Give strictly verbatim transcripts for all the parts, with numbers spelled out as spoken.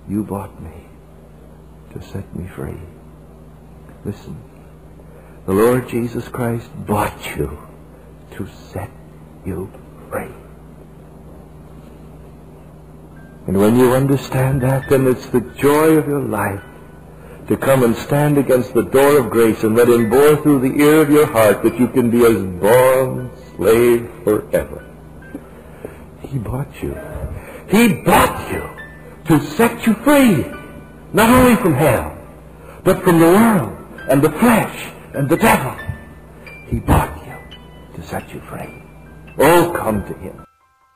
You bought me to set me free. Listen, the Lord Jesus Christ bought you to set you free. And when you understand that, then it's the joy of your life to come and stand against the door of grace and let Him bore through the ear of your heart that you can be His born slave forever. He bought you. He bought you to set you free, not only from hell, but from the world and the flesh and the devil. He bought you to set you free. Oh, come to Him.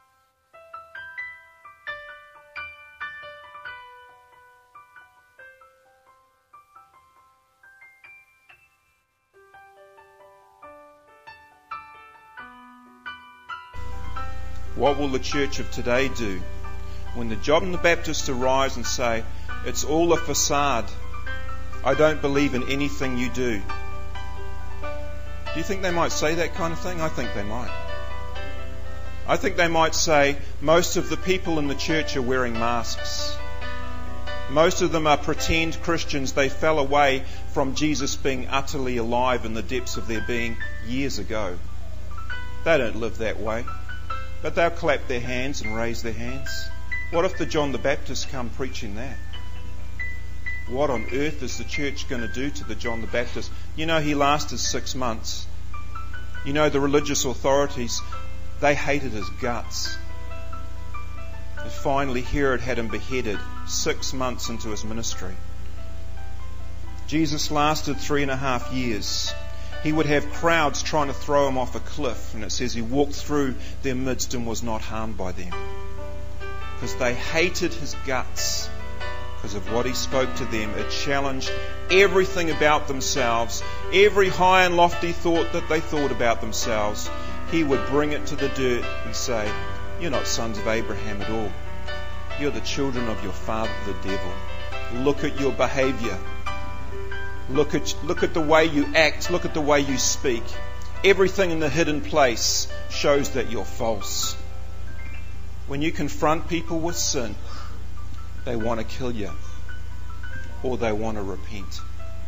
What will the church of today do when the John the Baptist arise and say, it's all a facade, I don't believe in anything you do? Do you think they might say that kind of thing? I think they might. I think they might say, most of the people in the church are wearing masks. Most of them are pretend Christians. They fell away from Jesus being utterly alive in the depths of their being years ago. They don't live that way. But they'll clap their hands and raise their hands. What if the John the Baptist come preaching that? What on earth is the church going to do to the John the Baptist? You know, he lasted six months. You know, the religious authorities, they hated his guts. And finally, Herod had him beheaded six months into his ministry. Jesus lasted three and a half years. He would have crowds trying to throw him off a cliff, and it says he walked through their midst and was not harmed by them. Because they hated his guts because of what he spoke to them. It challenged everything about themselves, every high and lofty thought that they thought about themselves. He would bring it to the dirt and say, you're not sons of Abraham at all. You're the children of your father, the devil. Look at your behavior. Look at, look at the way you act. Look at the way you speak. Everything in the hidden place shows that you're false. When you confront people with sin, they want to kill you or they want to repent.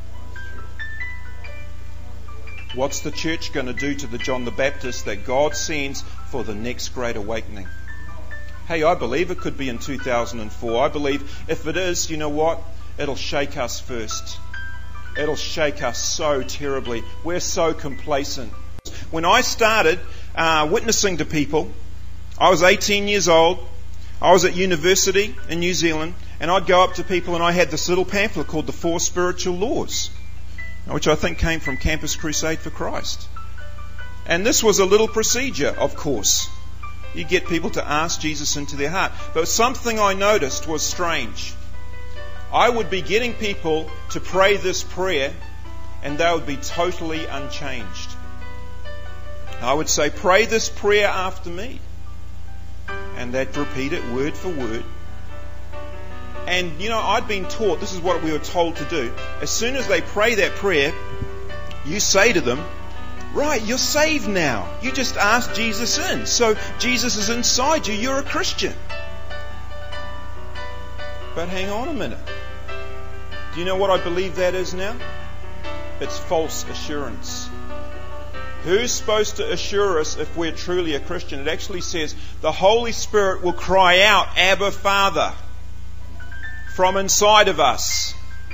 What's the church going to do to the John the Baptist that God sends for the next great awakening? Hey, I believe it could be in two thousand four. I believe if it is, you know what? It'll shake us first. It'll shake us so terribly. We're so complacent. When I started uh, witnessing to people, I was eighteen years old. I was at university in New Zealand, and I'd go up to people and I had this little pamphlet called The Four Spiritual Laws, which I think came from Campus Crusade for Christ. And this was a little procedure, of course. You get people to ask Jesus into their heart. But something I noticed was strange. I would be getting people to pray this prayer and they would be totally unchanged. I would say, pray this prayer after me. And they'd repeat it word for word. And, you know, I'd been taught, this is what we were told to do. As soon as they pray that prayer, you say to them, right, you're saved now. You just asked Jesus in. So Jesus is inside you. You're a Christian. But hang on a minute. Do you know what I believe that is now? It's false assurance. Who's supposed to assure us if we're truly a Christian? It actually says the Holy Spirit will cry out, Abba, Father, from inside of us.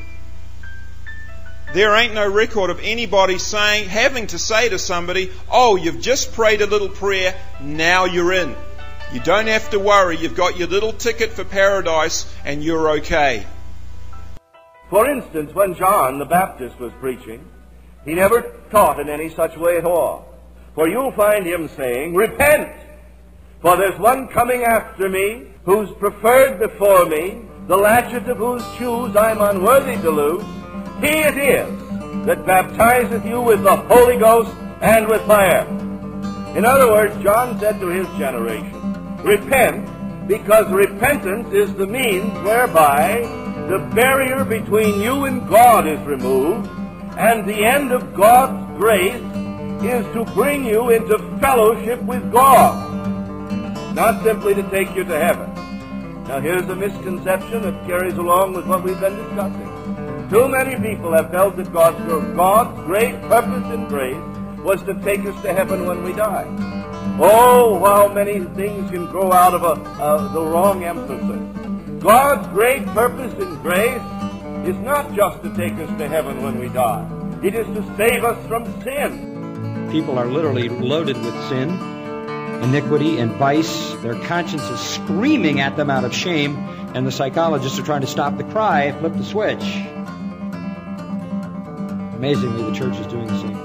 There ain't no record of anybody saying, having to say to somebody, oh, you've just prayed a little prayer, now you're in. You don't have to worry, you've got your little ticket for paradise and you're okay. For instance, when John the Baptist was preaching, he never taught in any such way at all. For you'll find him saying, repent, for there's one coming after me, who's preferred before me, the latchet of whose shoes I'm unworthy to loose. He it is that baptizeth you with the Holy Ghost and with fire. In other words, John said to his generation, repent, because repentance is the means whereby the barrier between you and God is removed, and the end of God's grace is to bring you into fellowship with God, not simply to take you to heaven. Now here's a misconception that carries along with what we've been discussing. Too many people have felt that God's, God's great purpose and grace was to take us to heaven when we die. Oh, how many things can grow out of a, uh, the wrong emphasis. God's great purpose and grace is not just to take us to heaven when we die. It is to save us from sin. People are literally loaded with sin, iniquity, and vice. Their conscience is screaming at them out of shame, and the psychologists are trying to stop the cry, flip the switch. Amazingly, the church is doing the same.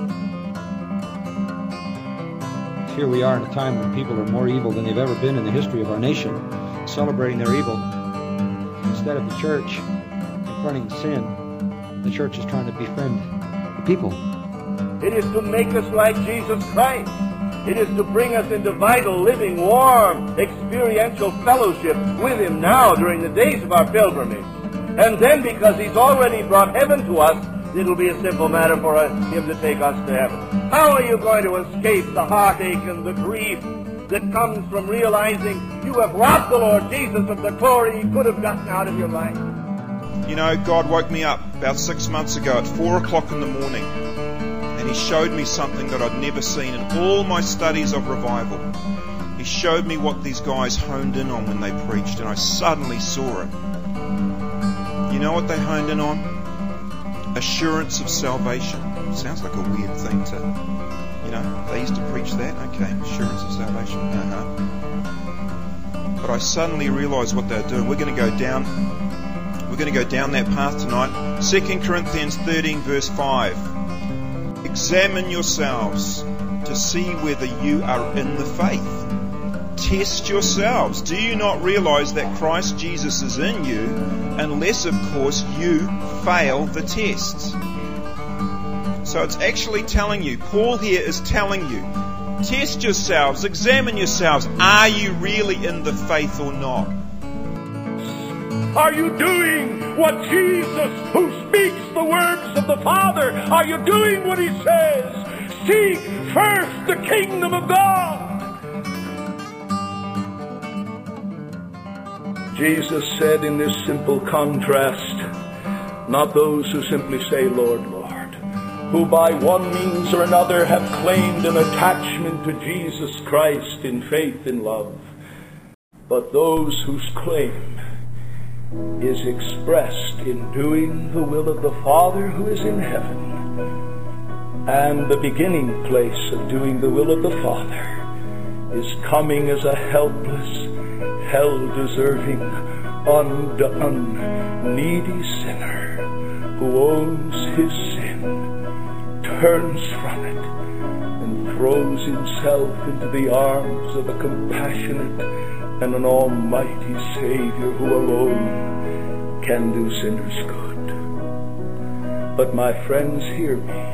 Here we are in a time when people are more evil than they've ever been in the history of our nation, celebrating their evil. Instead of the church confronting sin, the church is trying to befriend the people. It is to make us like Jesus Christ. It is to bring us into vital, living, warm, experiential fellowship with Him now during the days of our pilgrimage. And then, because He's already brought heaven to us, it'll be a simple matter for Him to take us to heaven. How are you going to escape the heartache and the grief that comes from realizing you have robbed the Lord Jesus of the glory He could have gotten out of your life? You know, God woke me up about six months ago at four o'clock in the morning, and He showed me something that I'd never seen in all my studies of revival. He showed me what these guys honed in on when they preached, and I suddenly saw it. You know what they honed in on? Assurance of salvation. Sounds like a weird thing to, you know, they used to preach that. Okay, assurance of salvation. Uh-huh. But I suddenly realized what they're doing. We're going to go down, we're going to go down that path tonight. Second Corinthians thirteen verse five. Examine yourselves to see whether you are in the faith. Test yourselves. Do you not realize that Christ Jesus is in you, unless, of course, you fail the tests? So it's actually telling you, Paul here is telling you, test yourselves, examine yourselves. Are you really in the faith or not? Are you doing what Jesus, who speaks the words of the Father, are you doing what He says? Seek first the kingdom of God. Jesus said in this simple contrast, not those who simply say, Lord, Lord, who by one means or another have claimed an attachment to Jesus Christ in faith and love, but those whose claim is expressed in doing the will of the Father who is in heaven. And the beginning place of doing the will of the Father is coming as a helpless, hell-deserving, undone, needy sinner who owns his sin, turns from it, and throws himself into the arms of a compassionate and an almighty Savior who alone can do sinners good. But my friends, hear me.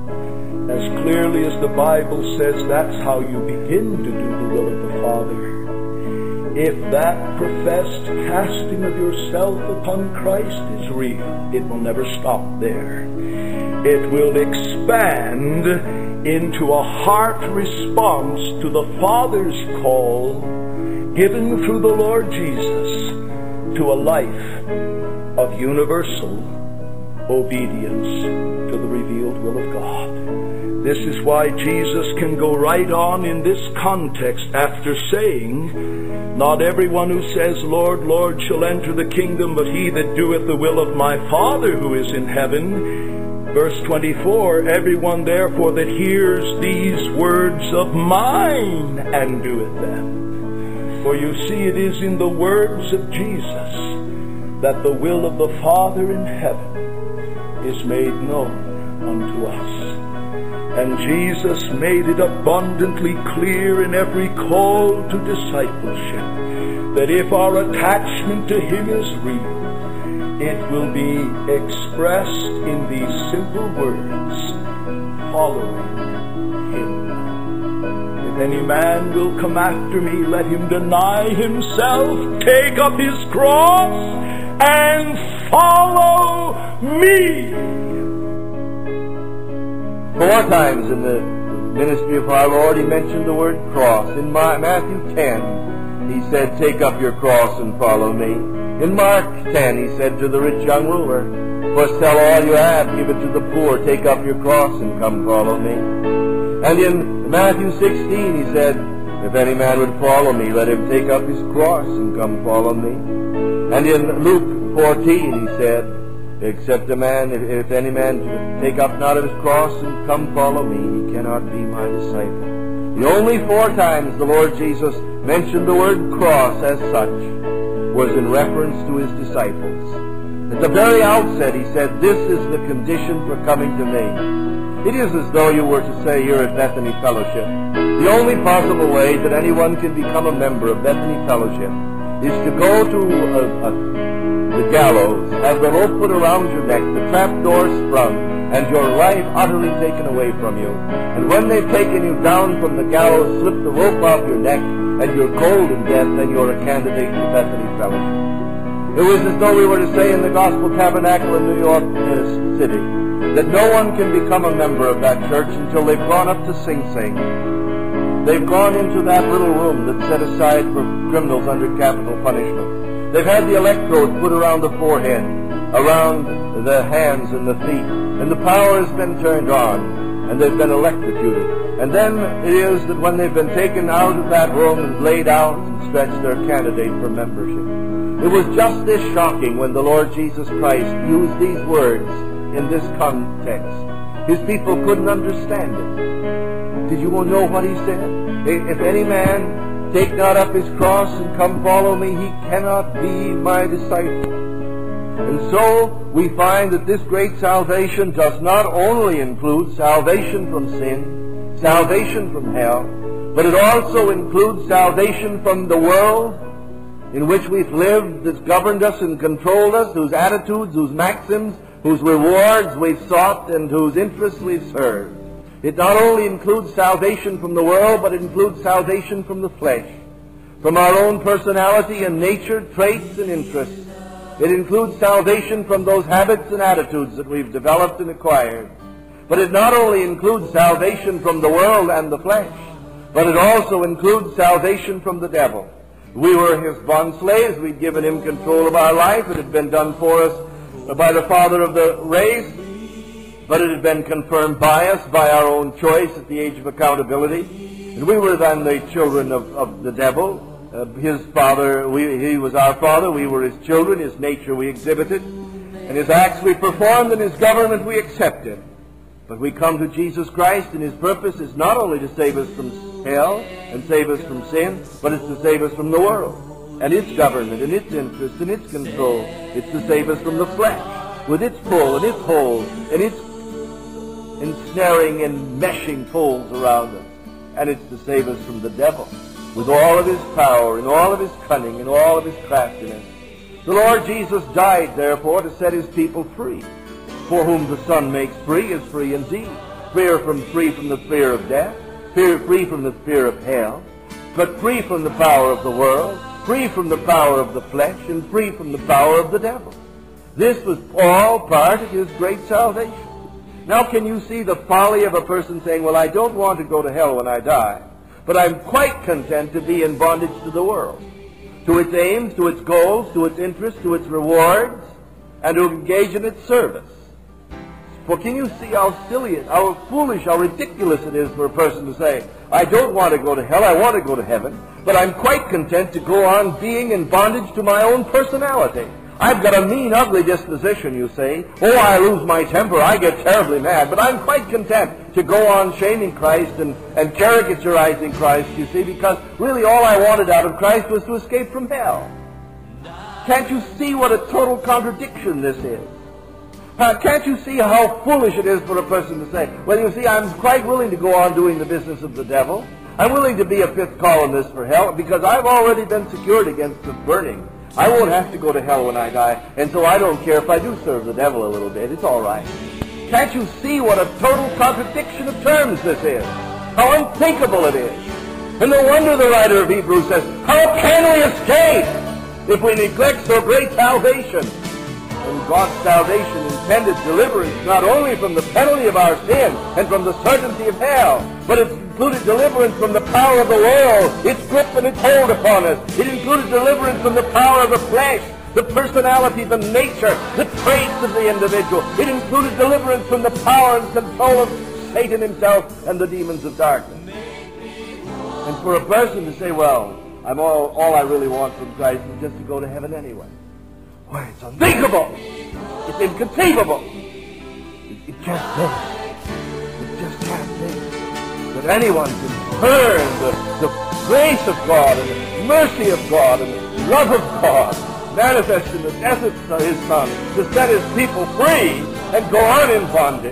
As clearly as the Bible says that's how you begin to do the will of the Father, if that professed casting of yourself upon Christ is real, it will never stop there. It will expand into a heart response to the Father's call given through the Lord Jesus to a life of universal obedience to the revealed will of God. This is why Jesus can go right on in this context after saying, not everyone who says, Lord, Lord, shall enter the kingdom, but he that doeth the will of my Father who is in heaven. Verse twenty-four, everyone therefore that hears these words of mine and doeth them. For you see, it is in the words of Jesus that the will of the Father in heaven is made known unto us. And Jesus made it abundantly clear in every call to discipleship that if our attachment to Him is real, it will be expressed in these simple words, following Him. If any man will come after me, let him deny himself, take up his cross, and follow me. Four times in the ministry of our Lord He mentioned the word cross. In Matthew ten, he said, take up your cross and follow me. In Mark ten, he said to the rich young ruler, first sell all you have, give it to the poor, take up your cross and come follow me. And in Matthew sixteen, he said, if any man would follow me, let him take up his cross and come follow me. And in Luke fourteen, he said, except a man, if, if any man take up not of his cross and come follow me, he cannot be my disciple. The only four times the Lord Jesus mentioned the word cross as such was in reference to his disciples. At the very outset, he said, this is the condition for coming to me. It is as though you were to say here at Bethany Fellowship, the only possible way that anyone can become a member of Bethany Fellowship is to go to a, a, the gallows, have the rope put around your neck, the trap door sprung, and your life utterly taken away from you. And when they've taken you down from the gallows, slip the rope off your neck, and you're cold in death, then you're a candidate for Bethany Fellowship. It was as though we were to say in the Gospel Tabernacle in New York uh, City that no one can become a member of that church until they've gone up to Sing Sing. They've gone into that little room that's set aside for criminals under capital punishment. They've had the electrodes put around the forehead, around the hands and the feet, and the power has been turned on, and they've been electrocuted. And then it is that when they've been taken out of that room and laid out and stretched, they're candidate for membership. It was just this shocking when the Lord Jesus Christ used these words in this context. His people couldn't understand it. Did you want to know what he said? If any man take not up his cross and come follow me, he cannot be my disciple. And so we find that this great salvation does not only include salvation from sin, salvation from hell, but it also includes salvation from the world in which we've lived, that's governed us and controlled us, whose attitudes, whose maxims, whose rewards we've sought, and whose interests we've served. It not only includes salvation from the world, but it includes salvation from the flesh, from our own personality and nature, traits and interests. It includes salvation from those habits and attitudes that we've developed and acquired. But it not only includes salvation from the world and the flesh, but it also includes salvation from the devil. We were his bondslaves. We'd given him control of our life. It had been done for us by the father of the race, but it had been confirmed by us by our own choice at the age of accountability. And we were then the children of, of the devil. Uh, his father, we, he was our father. We were his children. His nature we exhibited. And his acts we performed, and his government we accepted. But we come to Jesus Christ, and his purpose is not only to save us from hell and save us from sin, but it's to save us from the world and its government and its interest and its control. It's to save us from the flesh with its pull and its hold and its ensnaring and meshing pulls around us. And it's to save us from the devil with all of his power and all of his cunning and all of his craftiness. The Lord Jesus died, therefore, to set his people free. For whom the Son makes free is free indeed. Free from, free from the fear of death, free from the fear of hell, but free from the power of the world, free from the power of the flesh, and free from the power of the devil. This was all part of his great salvation. Now can you see the folly of a person saying, well, I don't want to go to hell when I die, but I'm quite content to be in bondage to the world, to its aims, to its goals, to its interests, to its rewards, and to engage in its service. For can you see how silly, it, how foolish, how ridiculous it is for a person to say, I don't want to go to hell, I want to go to heaven, but I'm quite content to go on being in bondage to my own personality. I've got a mean, ugly disposition, you say. Oh, I lose my temper, I get terribly mad, but I'm quite content to go on shaming Christ and, and caricaturizing Christ, you see, because really all I wanted out of Christ was to escape from hell. Can't you see what a total contradiction this is? Uh, can't you see how foolish it is for a person to say, well, you see, I'm quite willing to go on doing the business of the devil. I'm willing to be a fifth columnist for hell because I've already been secured against the burning. I won't have to go to hell when I die, and so I don't care if I do serve the devil a little bit. It's all right. Can't you see what a total contradiction of terms this is? How unthinkable it is. And no wonder the writer of Hebrews says, how can we escape if we neglect so great salvation? And God's salvation intended deliverance not only from the penalty of our sin and from the certainty of hell, but it's included deliverance from the power of the world, its grip and its hold upon us. It included deliverance from the power of the flesh, the personality, the nature, the traits of the individual. It included deliverance from the power and control of Satan himself and the demons of darkness. And for a person to say, well, I'm all, all I really want from Christ is just to go to heaven anyway. Why, it's unthinkable. It's inconceivable. It, it just is. It just can't be. That anyone can turn the, the grace of God and the mercy of God and the love of God manifest in the death of his Son to set his people free and go on in bondage.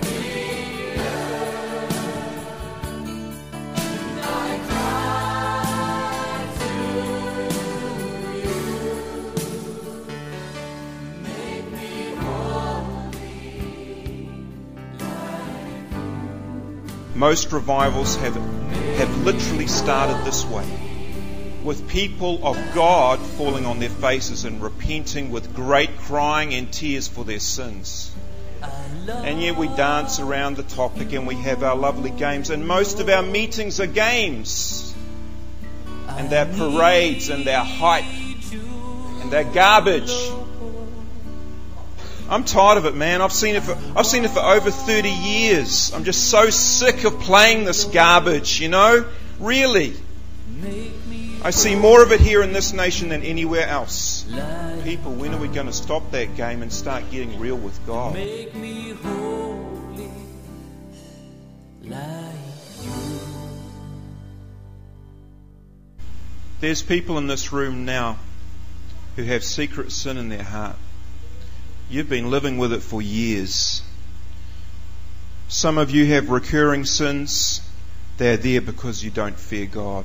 Most revivals have, have literally started this way, with people of God falling on their faces and repenting with great crying and tears for their sins. And yet we dance around the topic and we have our lovely games, and most of our meetings are games, and they're parades and they're hype and they're garbage. I'm tired of it, man. I've seen it for I've seen it for over thirty years. I'm just so sick of playing this garbage, you know? Really. I see more of it here in this nation than anywhere else. People, when are we going to stop that game and start getting real with God? Make me holy like you. There's people in this room now who have secret sin in their heart. You've been living with it for years. Some of you have recurring sins. They're there because you don't fear God.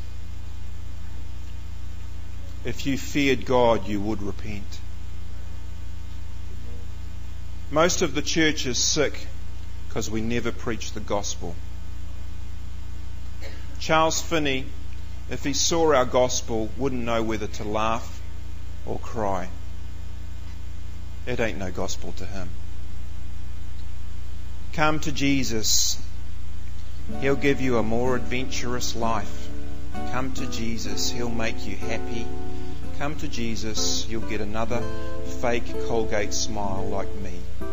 If you feared God, you would repent. Most of the church is sick because we never preach the gospel. Charles Finney, if he saw our gospel, wouldn't know whether to laugh or cry. It ain't no gospel to him. Come to Jesus. He'll give you a more adventurous life. Come to Jesus. He'll make you happy. Come to Jesus. You'll get another fake Colgate smile like me.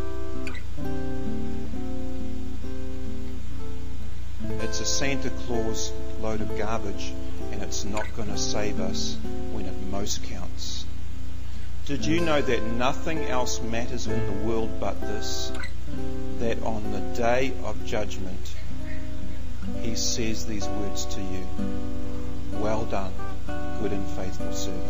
It's a Santa Claus load of garbage, and it's not going to save us when it most counts. Did you know that nothing else matters in the world but this? That on the day of judgment, He says these words to you. Well done, good and faithful servant.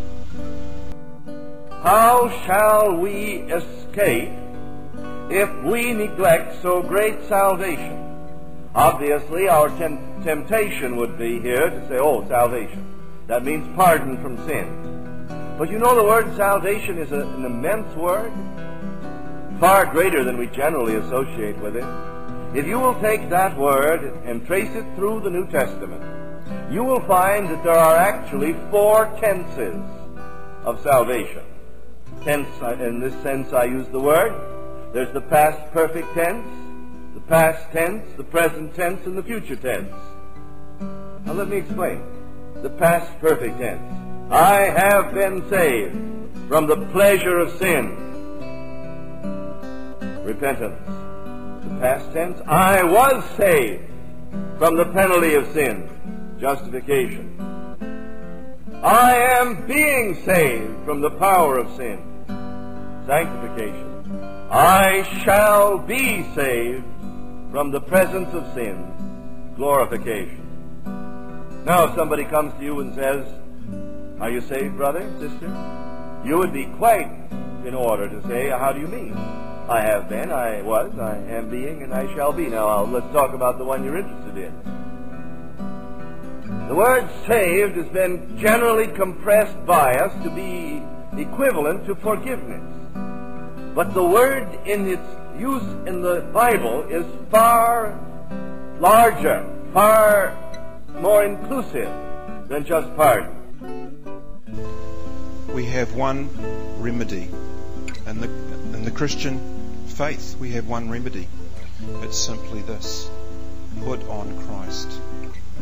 How shall we escape if we neglect so great salvation? Obviously, our tem- temptation would be here to say, oh, salvation. That means pardon from sin. But you know the word salvation is a, an immense word, far greater than we generally associate with it. If you will take that word and trace it through the New Testament, you will find that there are actually four tenses of salvation. Tense, in this sense I use the word. There's the past perfect tense, the past tense, the present tense, and the future tense. Now let me explain. The past perfect tense. I have been saved from the pleasure of sin. Repentance. The past tense. I was saved from the penalty of sin. Justification. I am being saved from the power of sin. Sanctification. I shall be saved from the presence of sin. Glorification. Now if somebody comes to you and says, are you saved, brother, sister? You would be quite in order to say, how do you mean? I have been, I was, I am being, and I shall be. Now, I'll, let's talk about the one you're interested in. The word saved has been generally compressed by us to be equivalent to forgiveness. But the word in its use in the Bible is far larger, far more inclusive than just pardon. We have one remedy. In the, in the Christian faith, we have one remedy. It's simply this. Put on Christ.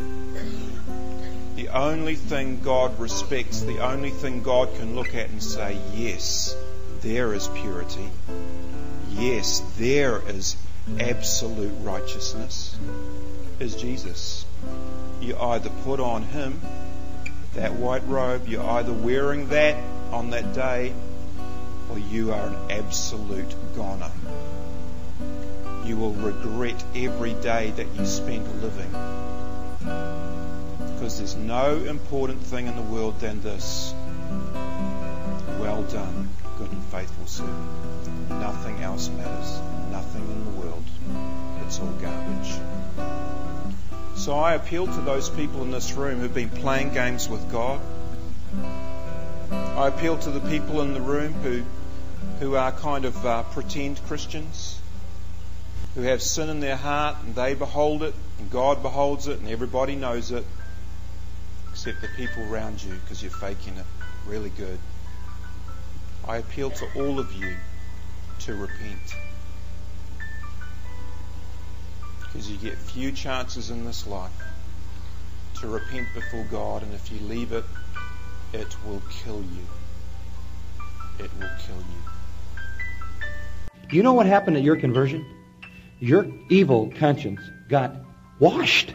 only thing God respects, the only thing God can look at and say, yes, there is purity. Yes, there is absolute righteousness, is Jesus. You either put on Him, that white robe, you're either wearing that on that day, or you are an absolute goner. You will regret every day that you spend living. Because there's no important thing in the world than this. Well done, good and faithful servant. Nothing else matters. Nothing in the world. It's all garbage. So I appeal to those people in this room who've been playing games with God. I appeal to the people in the room who, who are kind of uh, pretend Christians, who have sin in their heart and they behold it and God beholds it and everybody knows it, except the people around you because you're faking it really good. I appeal to all of you to repent. Because you get few chances in this life to repent before God, and if you leave it, it will kill you. It will kill you. Do you know what happened at your conversion? Your evil conscience got washed.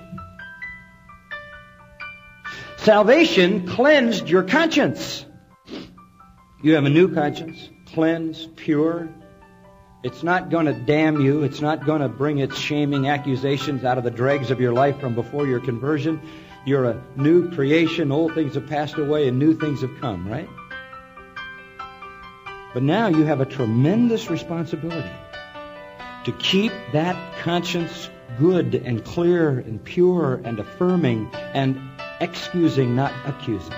Salvation cleansed your conscience. You have a new conscience, cleansed, pure. It's not going to damn you. It's not going to bring its shaming accusations out of the dregs of your life from before your conversion. You're a new creation. Old things have passed away and new things have come, right? But now you have a tremendous responsibility to keep that conscience good and clear and pure and affirming and excusing, not accusing.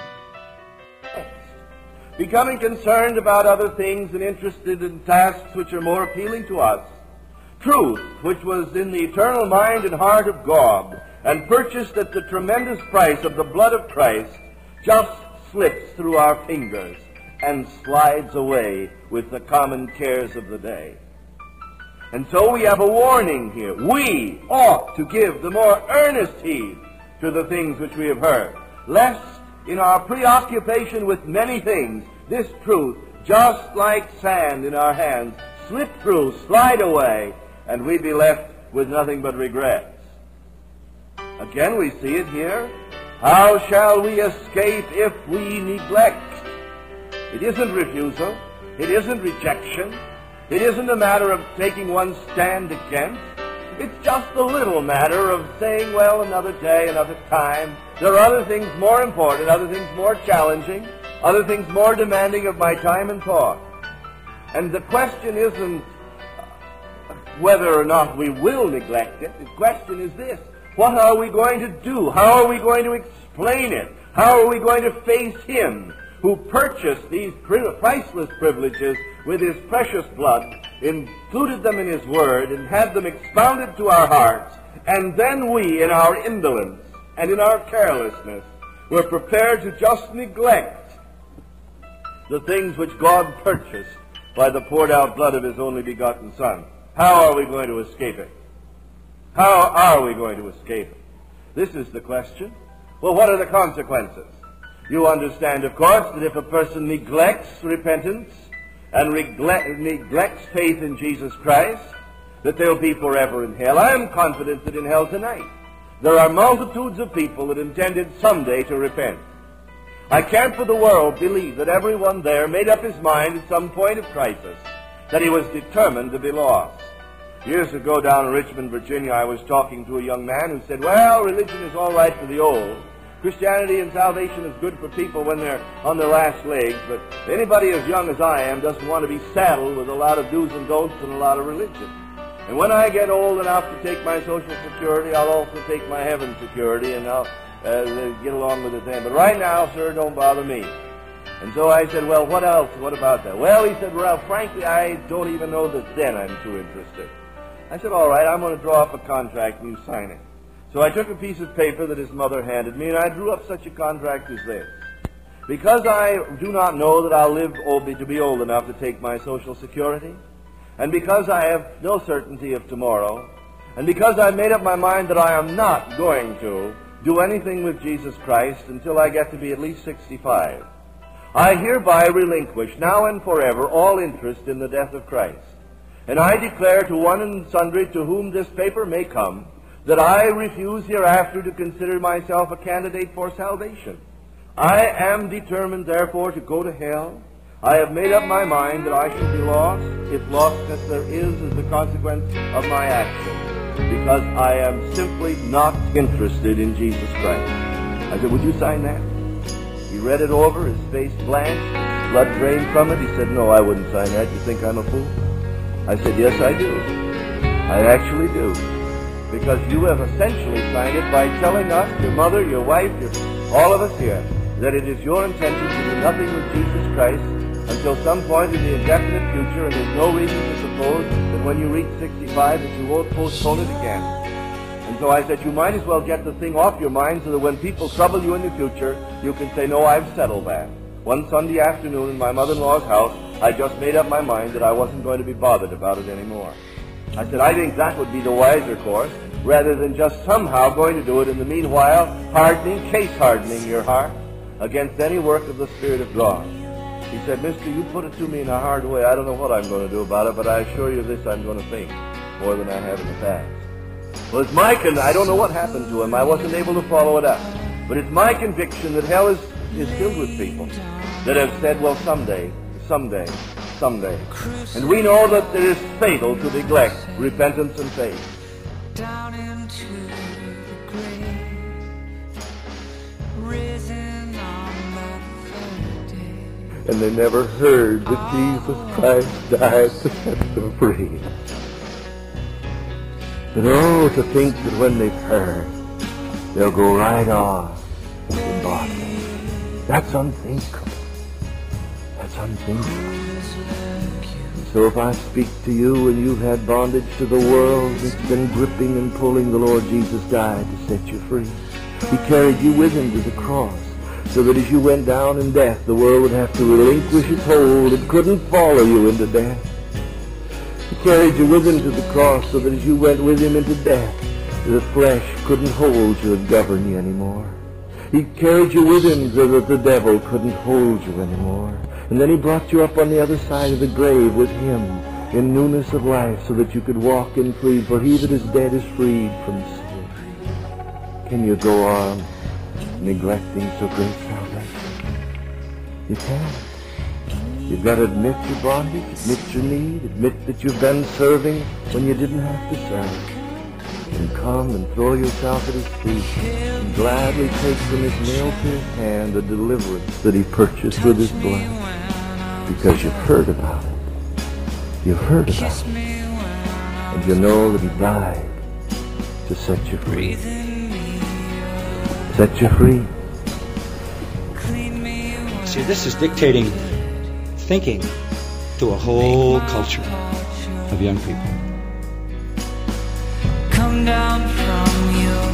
Becoming concerned about other things and interested in tasks which are more appealing to us. Truth, which was in the eternal mind and heart of God and purchased at the tremendous price of the blood of Christ, just slips through our fingers and slides away with the common cares of the day. And so we have a warning here. We ought to give the more earnest heed to the things which we have heard, lest in our preoccupation with many things, this truth, just like sand in our hands, slip through, slide away, and we be left with nothing but regrets. Again, we see it here. How shall we escape if we neglect? It isn't refusal. It isn't rejection. It isn't a matter of taking one stand against. It's just a little matter of saying, well, another day, another time. There are other things more important, other things more challenging, other things more demanding of my time and thought. And the question isn't whether or not we will neglect it. The question is this: what are we going to do? How are we going to explain it? How are we going to face Him who purchased these priceless privileges with His precious blood, included them in His Word, and had them expounded to our hearts, and then we, in our indolence and in our carelessness, were prepared to just neglect the things which God purchased by the poured out blood of His only begotten Son? How are we going to escape it? How are we going to escape it? This is the question. Well, what are the consequences? You understand, of course, that if a person neglects repentance and neglect, neglects faith in Jesus Christ, that they'll be forever in hell. I am confident that in hell tonight there are multitudes of people that intended someday to repent. I can't for the world believe that everyone there made up his mind at some point of crisis that he was determined to be lost. Years ago down in Richmond, Virginia, I was talking to a young man who said, well, religion is all right for the old. Christianity and salvation is good for people when they're on their last legs, but anybody as young as I am doesn't want to be saddled with a lot of do's and don'ts and a lot of religion. And when I get old enough to take my Social Security, I'll also take my heaven security, and I'll uh, get along with it then. But right now, sir, don't bother me. And so I said, well, what else? What about that? Well, he said, well, frankly, I don't even know that then I'm too interested. I said, all right, I'm going to draw up a contract and you sign it. So I took a piece of paper that his mother handed me, and I drew up such a contract as this. Because I do not know that I'll live old, to be old enough to take my Social Security, and because I have no certainty of tomorrow, and because I've made up my mind that I am not going to do anything with Jesus Christ until I get to be at least sixty-five. I hereby relinquish now and forever all interest in the death of Christ. And I declare to one and sundry to whom this paper may come that I refuse hereafter to consider myself a candidate for salvation. I am determined, therefore, to go to hell. I have made up my mind that I shall be lost, if lostness there is as a consequence of my action, because I am simply not interested in Jesus Christ. I said, would you sign that? He read it over, his face blanched, blood drained from it. He said, no, I wouldn't sign that. You think I'm a fool? I said, yes, I do. I actually do. Because you have essentially signed it by telling us, your mother, your wife, your, all of us here, that it is your intention to do nothing with Jesus Christ until some point in the indefinite future, and there's no reason to suppose that when you reach sixty-five that you won't postpone it again. And so I said, you might as well get the thing off your mind so that when people trouble you in the future, you can say, no, I've settled that. One Sunday afternoon in my mother-in-law's house, I just made up my mind that I wasn't going to be bothered about it anymore. I said, I think that would be the wiser course, rather than just somehow going to do it in the meanwhile, hardening, case-hardening your heart against any work of the Spirit of God. He said, mister, you put it to me in a hard way. I don't know what I'm going to do about it, but I assure you this, I'm going to think more than I have in the past. Well, it's my con- I don't know what happened to him. I wasn't able to follow it up. But it's my conviction that hell is, is filled with people that have said, well, someday, someday, someday. And we know that it is fatal to neglect repentance and faith. Down into the grave, risen on the third day. And they never heard that Jesus Christ died to set them free. But oh, to think that when they've heard, they'll go right off into bondage. That's unthinkable. That's unthinkable. So if I speak to you and you've had bondage to the world that's been gripping and pulling, the Lord Jesus died to set you free. He carried you with him to the cross, so that as you went down in death, the world would have to relinquish its hold. It couldn't follow you into death. He carried you with him to the cross, so that as you went with him into death, the flesh couldn't hold you and govern you anymore. He carried you with him so that the devil couldn't hold you anymore. And then he brought you up on the other side of the grave with him in newness of life, so that you could walk in freedom. For he that is dead is freed from sin. Can you go on neglecting so great salvation? You can't. You've got to admit your bondage, admit your need, admit that you've been serving when you didn't have to serve. And come and throw yourself at his feet and gladly take from his nail-pierced hand the deliverance that he purchased with his blood. Because you've heard about it. You've heard about it. And you know that he died to set you free. Set you free. See, this is dictating thinking to a whole culture of young people. Come down from your